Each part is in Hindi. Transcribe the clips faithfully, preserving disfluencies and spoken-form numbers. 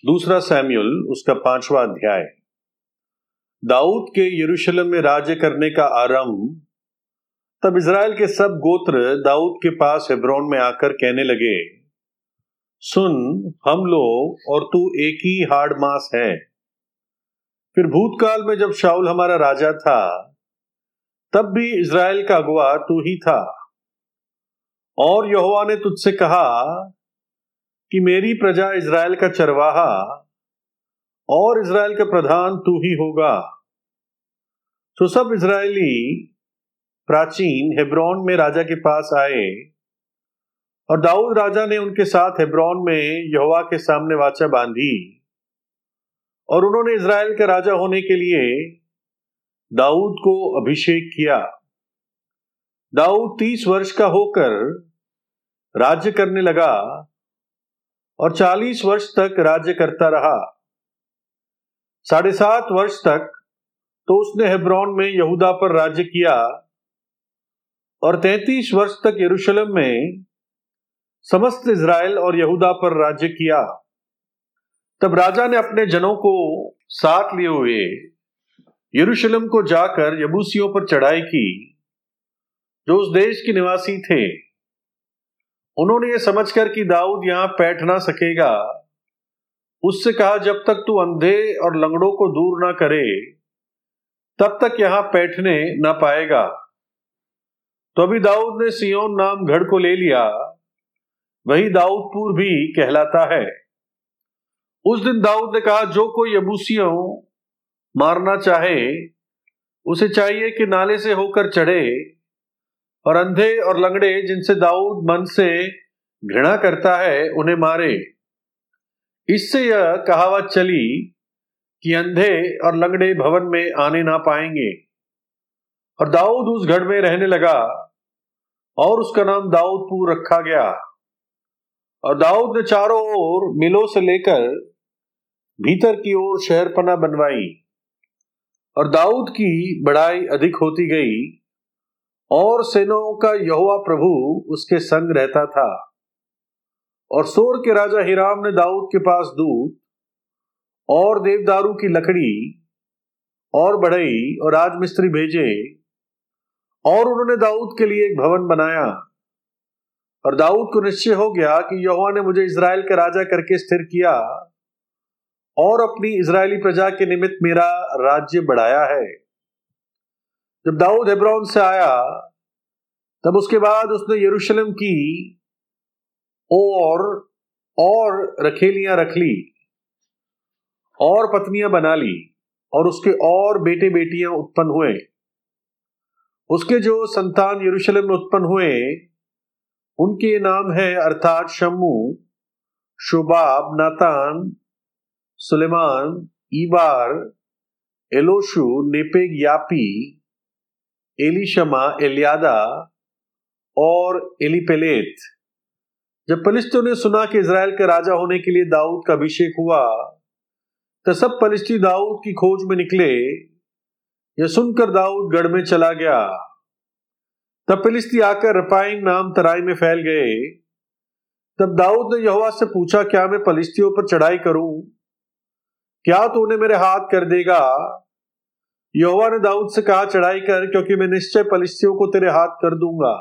दूसरा सैमुएल उसका पांचवा अध्याय। दाऊद के यरूशलेम में राज्य करने का आरंभ। तब इज़राइल के सब गोत्र दाऊद के पास हेब्रोन में आकर कहने लगे, सुन, हम लोग और तू एक ही हाड़ मास है। फिर भूतकाल में जब शाऊल हमारा राजा था, तब भी इज़राइल का अगुआ तू ही था, और यहोवा ने तुझसे कहा कि मेरी प्रजा इज़राइल का चरवाहा और इज़राइल का प्रधान तू ही होगा। तो सब इज़राइली प्राचीन हेब्रोन में राजा के पास आए, और दाऊद राजा ने उनके साथ हेब्रोन में यहोवा के सामने वाचा बांधी, और उन्होंने इज़राइल का राजा होने के लिए दाऊद को अभिषेक किया। दाऊद तीस वर्ष का होकर राज्य करने लगा और चालीस वर्ष तक राज्य करता रहा। साढ़े सात वर्ष तक तो उसने हेब्रोन में यहूदा पर राज्य किया, और तैंतीस वर्ष तक यरूशलेम में समस्त इज़राइल और यहूदा पर राज्य किया। तब राजा ने अपने जनों को साथ लिए हुए यरूशलेम को जाकर यबूसियों पर चढ़ाई की, जो उस देश के निवासी थे। उन्होंने ये समझकर कि दाऊद यहां बैठ ना सकेगा, उससे कहा, जब तक तू अंधे और लंगड़ों को दूर ना करे, तब तक यहां बैठने ना पाएगा। तो अभी दाऊद ने सिय्योन नाम गढ़ को ले लिया, वही दाऊदपुर भी कहलाता है। उस दिन दाऊद ने कहा, जो कोई यबूसियों मारना चाहे, उसे चाहिए कि नाले से होकर चढ़े, और अंधे और लंगड़े जिनसे दाऊद मन से घृणा करता है उन्हें मारे। इससे यह कहावत चली कि अंधे और लंगड़े भवन में आने ना पाएंगे। और दाऊद उस गढ़ में रहने लगा, और उसका नाम दाऊदपुर रखा गया। और दाऊद ने चारों ओर मिलों से लेकर भीतर की ओर शहरपनाह बनवाई, और दाऊद की बढ़ाई अधिक होती गई, और सेनाओं का यहोवा प्रभु उसके संग रहता था। और सोर के राजा हिराम ने दाऊद के पास दूत और देवदारू की लकड़ी और बढ़ई और राजमिस्त्री भेजे, और उन्होंने दाऊद के लिए एक भवन बनाया। और दाऊद को निश्चय हो गया कि यहोवा ने मुझे इज़राइल का राजा करके स्थिर किया, और अपनी इज़राइली प्रजा के निमित्त मेरा राज्य बढ़ाया है। जब दाऊद हेब्रोन से आया, तब उसके बाद उसने यरूशलेम की और और रखेलियां रख ली और पत्नियां बना ली, और उसके और बेटे बेटियां उत्पन्न हुए। उसके जो संतान यरूशलेम में उत्पन्न हुए, उनके नाम है अर्थात शम्मू, शोबाब, नातान, सुलेमान, ईबार, एलोशू, नेपेग, यापी, एलीशमा, एलियादा और एलीपेलेत। जब पलिश्तियों ने सुना कि इज़राइल का राजा होने के लिए दाऊद का अभिषेक हुआ, तो सब पलिश्ती दाऊद की खोज में निकले। यह सुनकर दाऊद गढ़ में चला गया। तब पलिश्ती आकर रपाईम नाम तराई में फैल गए। तब दाऊद ने यहोवा से पूछा, क्या मैं पलिश्तियों पर चढ़ाई करूं? क्या तू उन्हें मेरे हाथ कर देगा? यहोवा ने दाऊद से कहा, चढ़ाई कर, क्योंकि मैं निश्चय पलिश्तियों को तेरे हाथ कर दूंगा।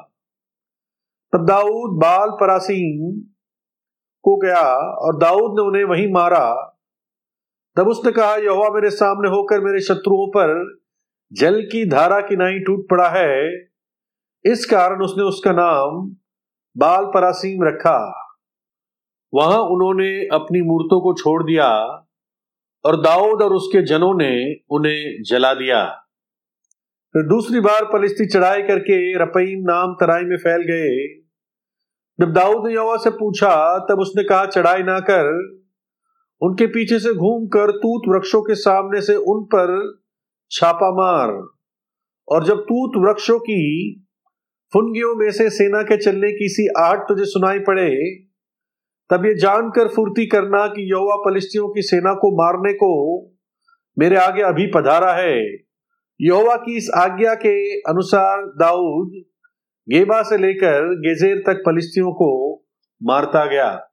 तब दाऊद बाल परासीम को गया, और दाऊद ने उन्हें वहीं मारा। तब उसने कहा, यहोवा मेरे सामने होकर मेरे शत्रुओं पर जल की धारा की नाई टूट पड़ा है। इस कारण उसने उसका नाम बाल परासीम रखा। वहां उन्होंने अपनी मूर्तों को छोड़ दिया, और दाऊद और उसके जनों ने उन्हें जला दिया। फिर दूसरी बार पलिश्ती चढ़ाई करके रपईम नाम तराई में फैल गए। जब दाऊद ने यहोवा से पूछा, तब उसने कहा, चढ़ाई ना कर, उनके पीछे से घूमकर तूत वृक्षों के सामने से उन पर छापा मार। और जब तूत वृक्षों की फुनगियों में से सेना के चलने की सी आहट तुझे सुनाई पड़े, तब ये जानकर फुर्ती करना कि यहोवा पलिश्तियों की सेना को मारने को मेरे आगे अभी पधारा है। यहोवा की इस आज्ञा के अनुसार दाऊद गेबा से लेकर गेजेर तक पलिश्तियों को मारता गया।